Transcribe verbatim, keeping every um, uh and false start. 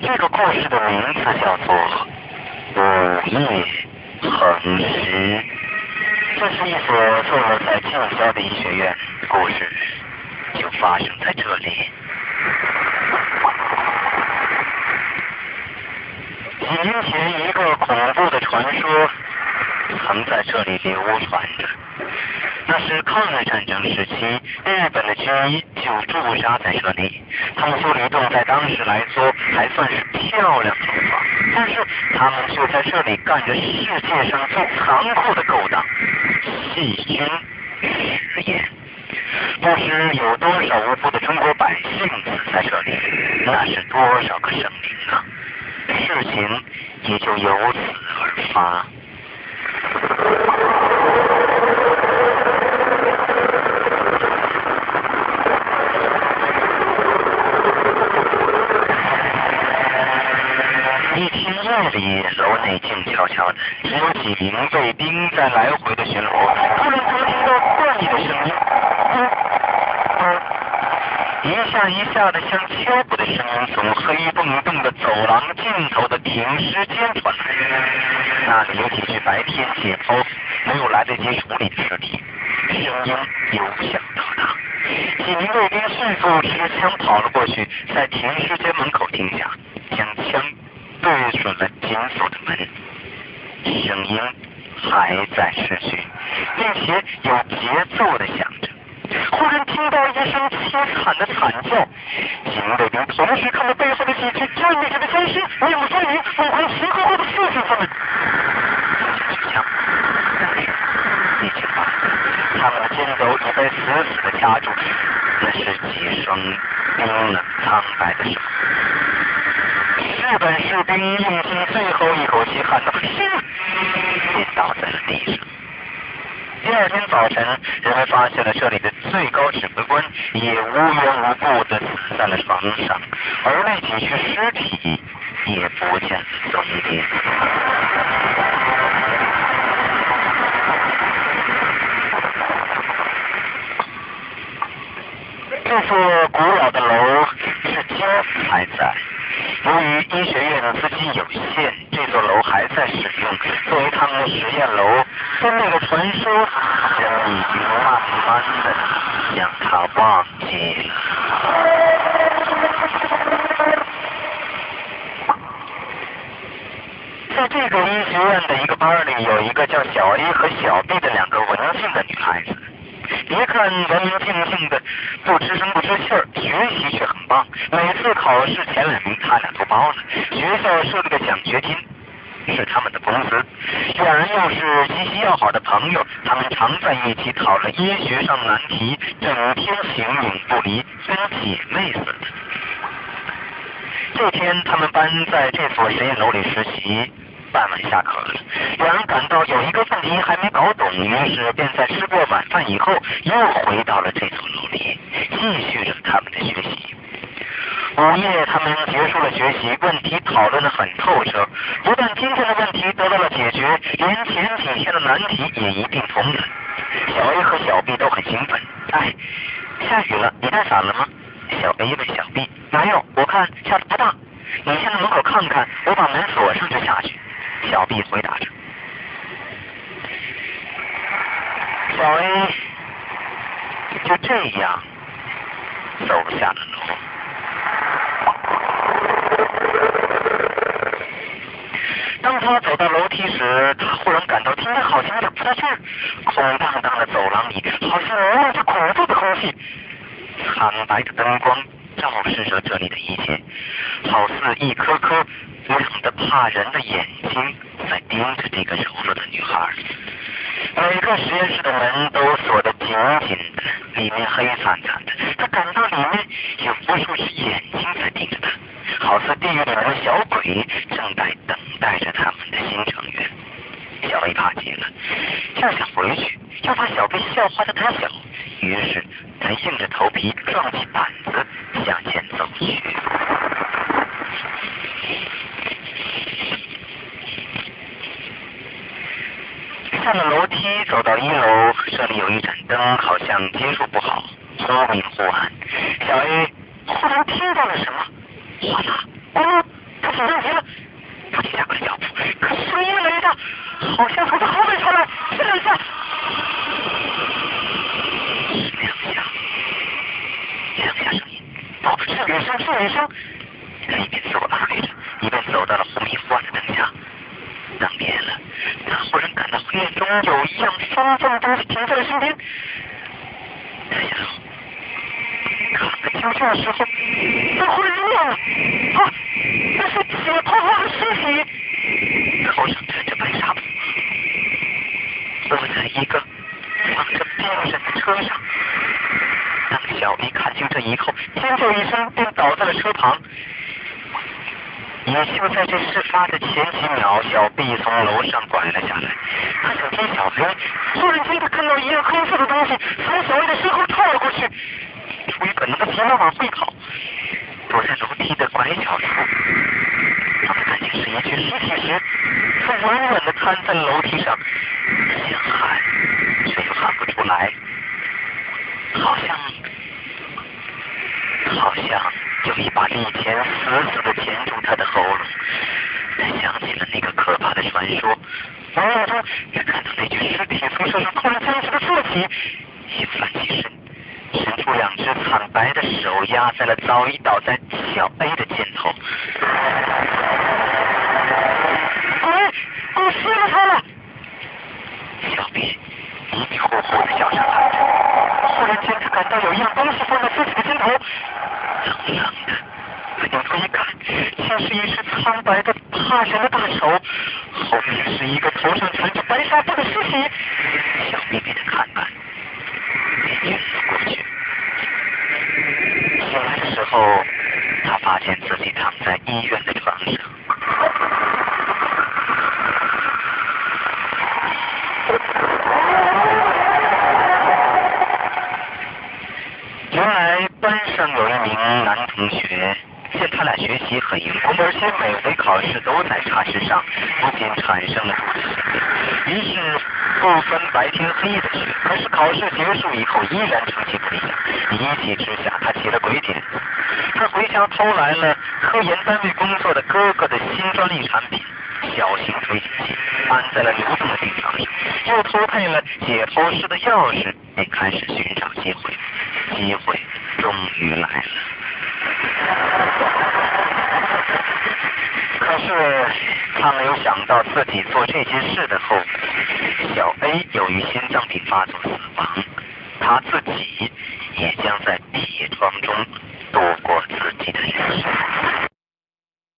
这个故事的名字叫做《午夜横尸》，这是一所坐落在近郊的医学院，故事就发生在这里。几年前，一个恐怖的传说曾在这里流传着。那是抗日战争时期，日本的军医就驻扎在这里。他们修理洞在当时来说还算是漂亮手法，但是他们就在这里干着世界上最残酷的勾当——细菌实验。不知有多少无辜的中国百姓死在这里，那是多少个生灵啊！事情也就由此而发。一天夜里，楼内静悄悄的，只有几名卫兵在来回的巡逻。突然才听到怪异的声音，嗯嗯，一下一下的像敲鼓的声音从黑洞洞的走廊尽头的停尸间传来。那里有几具白天解剖没有来得及处理的尸体，声音由小到大。几名卫兵迅速持枪跑了过去，在停尸间门口停下，将枪对准了紧锁的门，声音还在持续，并且有节奏的响着。忽然听到一声凄惨的惨叫，几名卫兵同时看到背后的几具站立着的僵尸，面目狰狞，目光齐合合的射向他们。持枪，但是已经晚了，他们的肩斗已被死死的掐住，那是几双冰冷苍白的手。日本士兵用尽最后一口气喊道：“是！”便倒在了地上。第二天早晨，人们发现了这里的最高指挥官也无缘无故的死在了床上，而那几具尸体也不见了踪影。这座古老的楼至今还在。由于医学院的资金有限，这座楼还在使用作为他们的实验楼，但那个传说人们已经慢慢的将它忘记了。在这个医学院的一个班里，有一个叫小 A 和小 B 的两个文静的女孩子。别看文文静静的，不吱声不吱气儿，学习却很棒。每次考试前两名，他俩都包了。学校设了个奖学金，是他们的工资。两人又是极其要好的朋友，他们常在一起讨论医学上的难题，整天形影不离，跟姐妹似的。这天，他们班在这所实验楼里实习。傍晚下课了，两人感到有一个问题还没搞懂，于是便在吃过晚饭以后，又回到了这座楼里，继续着他们的学习。午夜，他们结束了学习，问题讨论得很透彻，不但今天的问题得到了解决，连前几天的难题也一并通了。小 A 和小 B 都很兴奋。哎，下雨了，你带伞了吗？小 A 问小 B。没有，我看下的不大。你先在门口看看，我把门锁上就下去。小 B 回答着。小 A 就这样走下了楼。当他走到楼梯时，他忽然感到今天好像有点不对劲儿。空荡荡的走廊里，好像弥漫着恐怖的空气。惨白的灯光照射着这里的一切，好似一颗颗亮得怕人的眼睛在盯着这个柔弱的女孩。每个实验室的门都锁得紧紧的，里面黑惨惨的。他感到里面有无数只眼睛在盯着他，好似地狱里面的小鬼正在等待着他们的新成员。小 A 怕极了，就想回去，又怕小 B 笑话的太小，于是他硬着头皮壮起胆子向前走去。下了楼梯，走到一楼，这里有一盏灯，好像接触不好，忽明忽暗。小 A 忽然听到了什么，哗啦咕噜， 紧张极了，不禁加快了脚步，可是声音越来越大，好像从他后面传来，是两下，是两下，两下声音，不是女生，是女生。他一边自我安慰着，一边走到了红米花的灯下。灯灭了，他忽然感到黑暗中有一样方正的东西停在了身边。他想看个究竟的时候，他忽然明亮了，啊，那是解剖后的尸体，头上沾着白纱布，坐在一个放着病人的车上。当小B看清这以后，尖叫一声，便倒在了车旁。也就在这事发的前几秒，小 B 从楼上拐了下来，他想追小黑，突然间他看到一样黑色的东西从小 A 的身后跳了过去，出于本能的急忙往回跑，躲在楼梯的拐角处。当他看见是一具尸体时，他软软的瘫在楼梯上，想喊却又喊不出来，好像好像有一把利剑死死的钳住他的喉咙。他想起了那个可怕的传说，朦胧中他看到那具尸体从车上突然僵直的坐起，又翻起身，伸出两只惨白的手压在了早已倒在小 A 的肩头。鬼，鬼吃了他了！小 B 迷迷糊糊的小声喊着，忽然间他感到有一样东西放在自己的肩头，冷冷的。他扭头一看，竟是一只苍白的怕人的大手，后面是一个头上缠着白纱布的尸体。小 B 给他看看，便晕了过去。醒来的时候，他发现自己躺在医院的床上。原来班上有一名男同学，见他俩学习很用功，而且每回考试都在插翅上，不禁产生了妒忌，于是不分白天黑夜的学。可是考试结束以后，依然成绩不理想。一气之下，他起了鬼点子，他回家偷来了科研单位工作的哥哥的新专利产品小型推进器，安在了流动的病床上，又偷配了解剖室的钥匙，便开始寻找机会。机会终于来了。可是他没有想到自己做这件事的后果，小 A 由于心脏病发作死亡，他自己也将在铁窗中度过自己的人生。